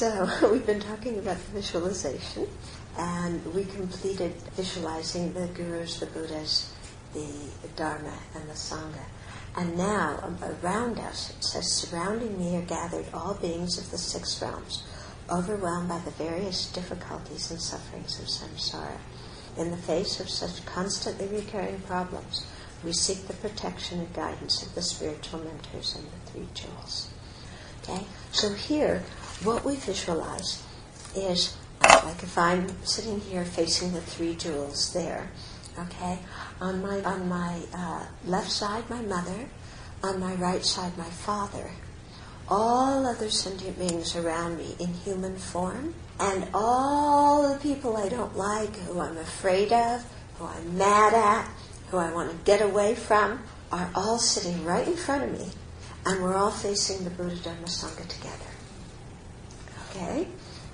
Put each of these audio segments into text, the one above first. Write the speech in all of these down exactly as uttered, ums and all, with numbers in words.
So we've been talking about the visualization, and we completed visualizing the gurus, the Buddhas, the Dharma, and the Sangha. And now, around us, it says, surrounding me are gathered all beings of the six realms, overwhelmed by the various difficulties and sufferings of samsara. In the face of such constantly recurring problems, we seek the protection and guidance of the spiritual mentors and the three jewels. Okay? So here, what we visualize is, like if I'm sitting here facing the three jewels there, okay, on my on my uh, left side, my mother, on my right side, my father, all other sentient beings around me in human form, and all the people I don't like, who I'm afraid of, who I'm mad at, who I want to get away from, are all sitting right in front of me, and we're all facing the Buddha, Dharma, Sangha together. Okay?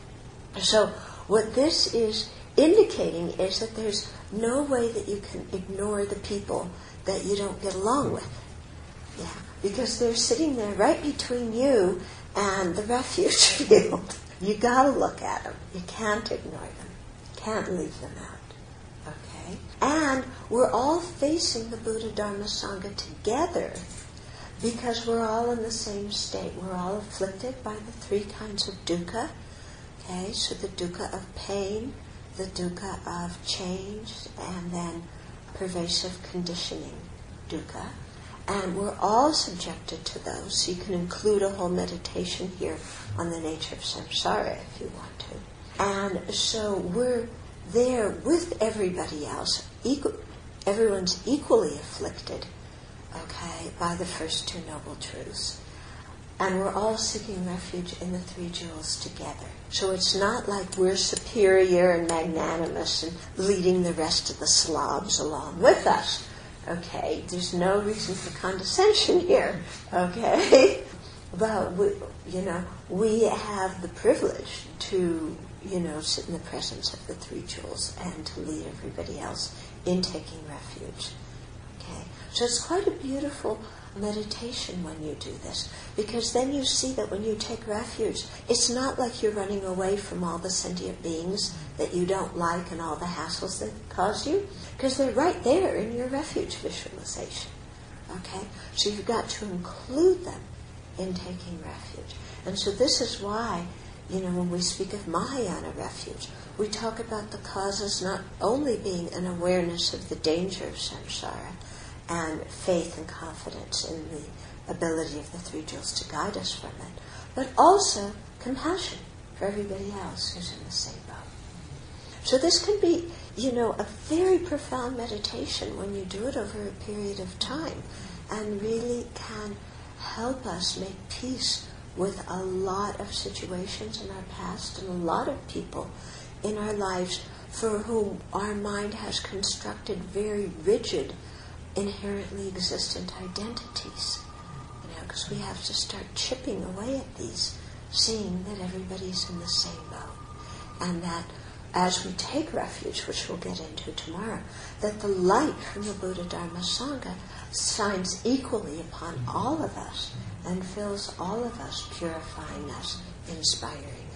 So what this is indicating is that there's no way that you can ignore the people that you don't get along with. Yeah, because they're sitting there right between you and the refuge field. You gotta look at them. You can't ignore them. Can't leave them out. Okay? And we're all facing the Buddha, Dharma, Sangha together because we're all in the same state. We're all afflicted by the three kinds of dukkha. Okay, so the dukkha of pain, the dukkha of change, and then pervasive conditioning dukkha. And we're all subjected to those. So you can include a whole meditation here on the nature of samsara if you want to. And so we're there with everybody else. Equal, everyone's equally afflicted, okay, by the first two noble truths. And we're all seeking refuge in the three jewels together. So it's not like we're superior and magnanimous and leading the rest of the slobs along with us. Okay, there's no reason for condescension here. Okay, but we, you know, we have the privilege to, you know, sit in the presence of the three jewels and to lead everybody else in taking refuge. Okay, so it's quite a beautiful meditation when you do this, because then you see that when you take refuge, it's not like you're running away from all the sentient beings that you don't like and all the hassles that cause you, because they're right there in your refuge visualization. Okay? So you've got to include them in taking refuge. And so this is why, you know, when we speak of Mahayana refuge, we talk about the causes not only being an awareness of the danger of samsara, and faith and confidence in the ability of the three jewels to guide us from it, but also compassion for everybody else who's in the same boat. So this can be, you know, a very profound meditation when you do it over a period of time, and really can help us make peace with a lot of situations in our past and a lot of people in our lives for whom our mind has constructed very rigid, inherently existent identities, you know, because we have to start chipping away at these, seeing that everybody's in the same boat, and that as we take refuge, which we'll get into tomorrow, that the light from the Buddha, Dharma, Sangha shines equally upon all of us and fills all of us, purifying us, inspiring